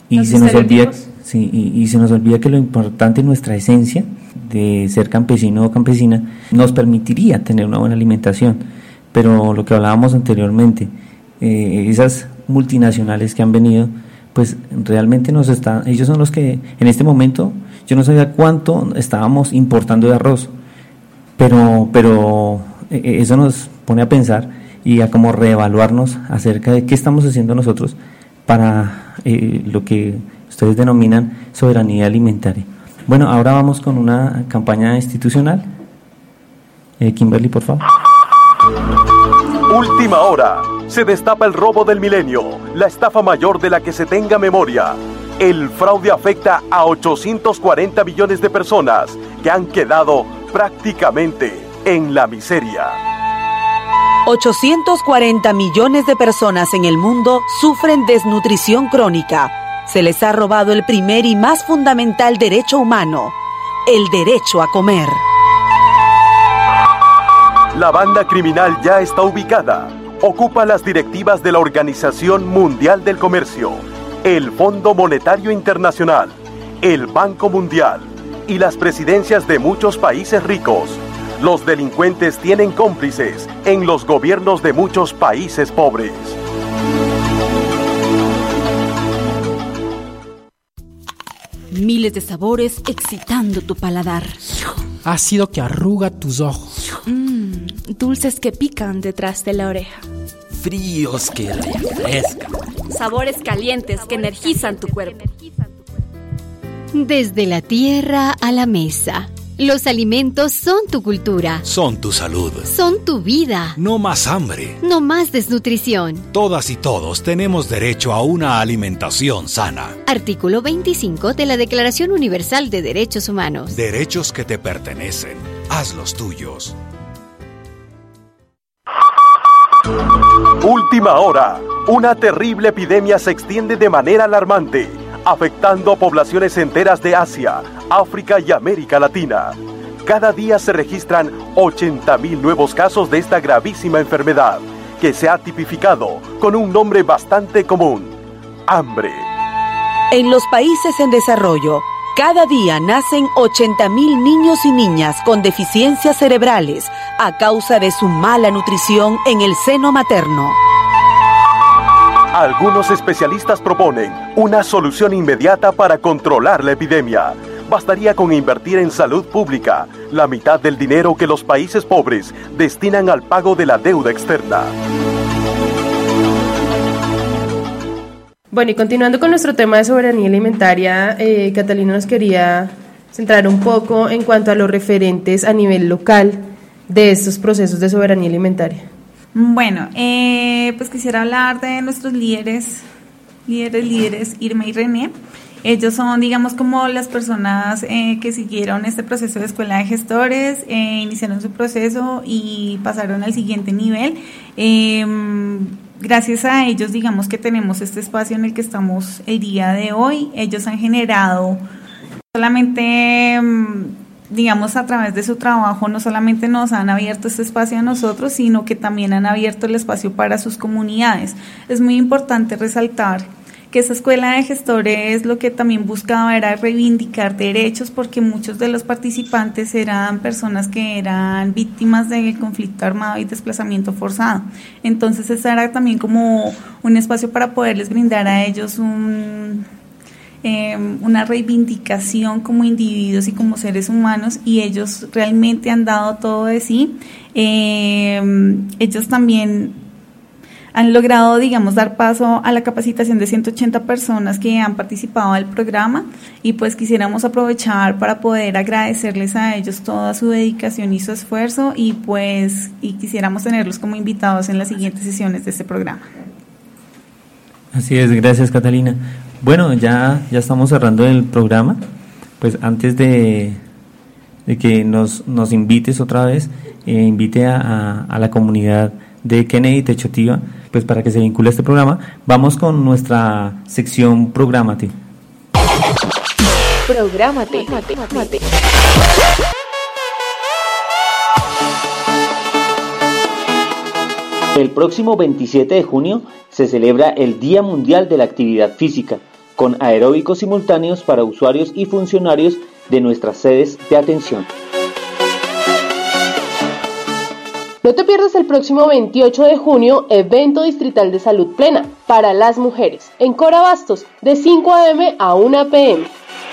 y se nos olvida, y se nos olvida que lo importante, nuestra esencia de ser campesino o campesina, nos permitiría tener una buena alimentación. Pero lo que hablábamos anteriormente, esas multinacionales que han venido, pues realmente ellos son los que en este momento, yo no sabía cuánto estábamos importando de arroz, pero eso nos pone a pensar y a como reevaluarnos acerca de qué estamos haciendo nosotros para lo que ustedes denominan soberanía alimentaria. Bueno, ahora vamos con una campaña institucional. Kimberly, por favor. Última hora. Se destapa el robo del milenio, la estafa mayor de la que se tenga memoria. El fraude afecta a 840 millones de personas que han quedado prácticamente en la miseria. 840 millones de personas en el mundo sufren desnutrición crónica. Se les ha robado el primer y más fundamental derecho humano, el derecho a comer. La banda criminal ya está ubicada. Ocupa las directivas de la Organización Mundial del Comercio, el Fondo Monetario Internacional, el Banco Mundial y las presidencias de muchos países ricos. Los delincuentes tienen cómplices en los gobiernos de muchos países pobres. Miles de sabores excitando tu paladar. Ácido que arruga tus ojos. Dulces que pican detrás de la oreja. Fríos que refrescan. Sabores calientes que energizan tu cuerpo. Desde la tierra a la mesa. Los alimentos son tu cultura. Son tu salud. Son tu vida. No más hambre. No más desnutrición. Todas y todos tenemos derecho a una alimentación sana. Artículo 25 de la Declaración Universal de Derechos Humanos. Derechos que te pertenecen. Hazlos tuyos. Última hora. Una terrible epidemia se extiende de manera alarmante, afectando a poblaciones enteras de Asia, África y América Latina. Cada día se registran 80.000 nuevos casos de esta gravísima enfermedad, que se ha tipificado con un nombre bastante común: hambre. En los países en desarrollo, cada día nacen 80.000 niños y niñas con deficiencias cerebrales a causa de su mala nutrición en el seno materno. Algunos especialistas proponen una solución inmediata para controlar la epidemia. Bastaría con invertir en salud pública la mitad del dinero que los países pobres destinan al pago de la deuda externa. Bueno, y continuando con nuestro tema de soberanía alimentaria, Catalina nos quería centrar un poco en cuanto a los referentes a nivel local de estos procesos de soberanía alimentaria. Bueno, pues quisiera hablar de nuestros líderes, Irma y René. Ellos son, digamos, como las personas que siguieron este proceso de escuela de gestores, iniciaron su proceso y pasaron al siguiente nivel. Gracias a ellos, digamos que tenemos este espacio en el que estamos el día de hoy. Ellos han generado solamente, digamos, a través de su trabajo, no solamente nos han abierto este espacio a nosotros, sino que también han abierto el espacio para sus comunidades. Es muy importante resaltar que esta escuela de gestores lo que también buscaba era reivindicar derechos, porque muchos de los participantes eran personas que eran víctimas del conflicto armado y desplazamiento forzado. Entonces esta era también como un espacio para poderles brindar a ellos una reivindicación como individuos y como seres humanos, y ellos realmente han dado todo de sí. Ellos también han logrado, digamos, dar paso a la capacitación de 180 personas que han participado del programa, y pues quisiéramos aprovechar para poder agradecerles a ellos toda su dedicación y su esfuerzo, y quisiéramos tenerlos como invitados en las siguientes sesiones de este programa. Así es, gracias Catalina. Bueno, ya estamos cerrando el programa. Pues antes de que nos invites otra vez, invite a la comunidad de Kennedy Techotiva, pues para que se vincule a este programa. Vamos con nuestra sección Prográmate. Prográmate. El próximo 27 de junio se celebra el Día Mundial de la Actividad Física, con aeróbicos simultáneos para usuarios y funcionarios de nuestras sedes de atención. No te pierdas el próximo 28 de junio, evento distrital de salud plena para las mujeres, en Cora Bastos, de 5 a.m. a 1 p.m.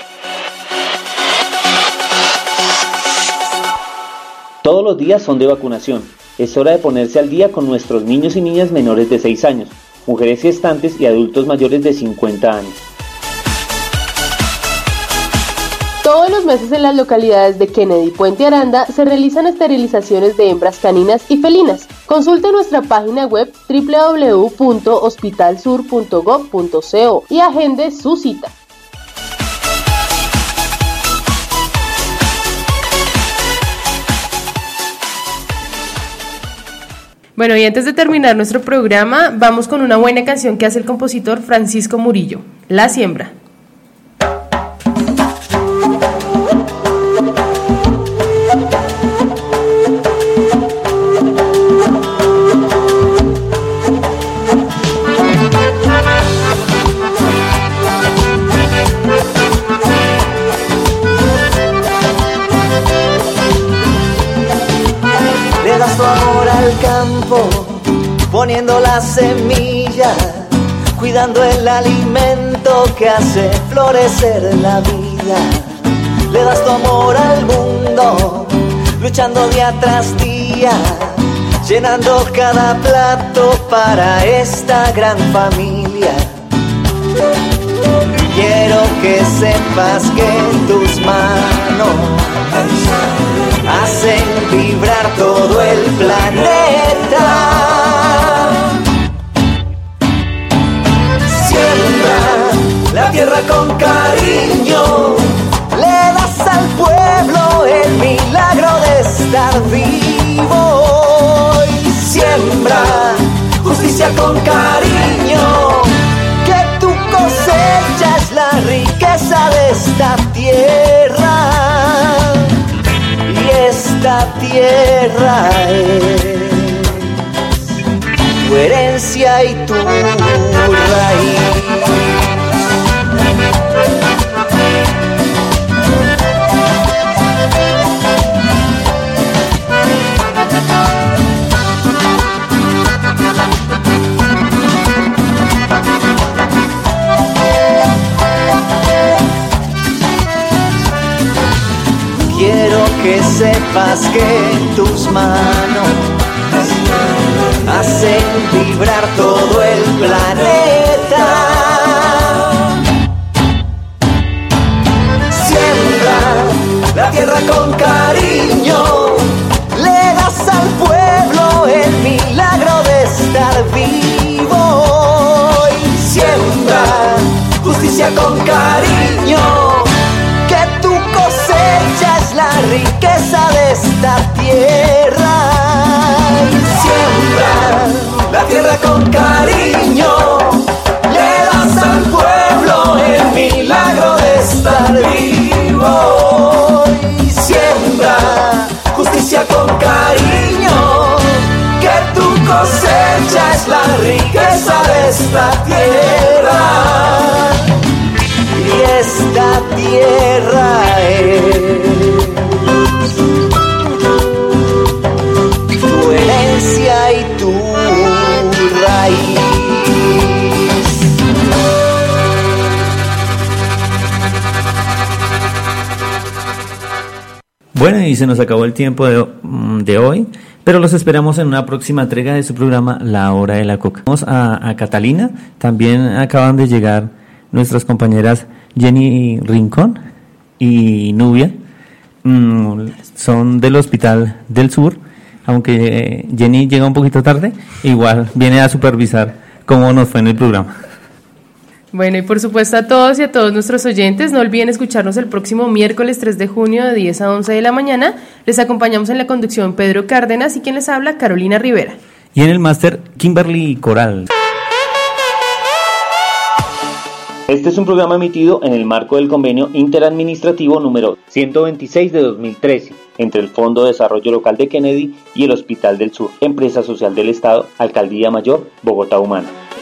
Todos los días son de vacunación. Es hora de ponerse al día con nuestros niños y niñas menores de 6 años, mujeres gestantes y adultos mayores de 50 años. Todos los meses en las localidades de Kennedy y Puente Aranda se realizan esterilizaciones de hembras caninas y felinas. Consulte nuestra página web www.hospitalsur.gov.co y agende su cita. Bueno, y antes de terminar nuestro programa, vamos con una buena canción que hace el compositor Francisco Murillo, La Siembra. Le das tu amor al campo, poniendo la semilla, cuidando el alimento que hace florecer la vida. Le das tu amor al mundo, luchando día tras día, llenando cada plato para esta gran familia. Quiero que sepas que tus manos hacen vibrar todo el planeta. Siembra la tierra con cariño, le das al pueblo el milagro de estar vivo. Y siembra justicia con cariño, que tu cosecha es la riqueza de esta tierra. Esta tierra es tu herencia y tu raíz. Quiero que sepas que tus manos hacen vibrar todo el planeta. Siembra la tierra con cariño, le das al pueblo el milagro de estar vivo. Y siembra justicia con cariño, la riqueza de esta tierra. Y siembra la tierra con cariño, le das al pueblo el milagro de estar vivo. Y siembra justicia con cariño, que tu cosecha es la riqueza de esta tierra. Y esta tierra es tu herencia y tu raíz. Bueno, y se nos acabó el tiempo de hoy, pero los esperamos en una próxima entrega de su programa La Hora de la Coca. Vamos a Catalina, también acaban de llegar nuestras compañeras Jenny Rincón y Nubia, son del Hospital del Sur, aunque Jenny llega un poquito tarde, igual viene a supervisar cómo nos fue en el programa. Bueno, y por supuesto a todos y a todos nuestros oyentes, no olviden escucharnos el próximo miércoles 3 de junio de 10 a 11 de la mañana. Les acompañamos en la conducción Pedro Cárdenas y quien les habla Carolina Rivera. Y en el máster Kimberly Coral. Este es un programa emitido en el marco del convenio interadministrativo número 126 de 2013 entre el Fondo de Desarrollo Local de Kennedy y el Hospital del Sur, Empresa Social del Estado, Alcaldía Mayor, Bogotá Humana.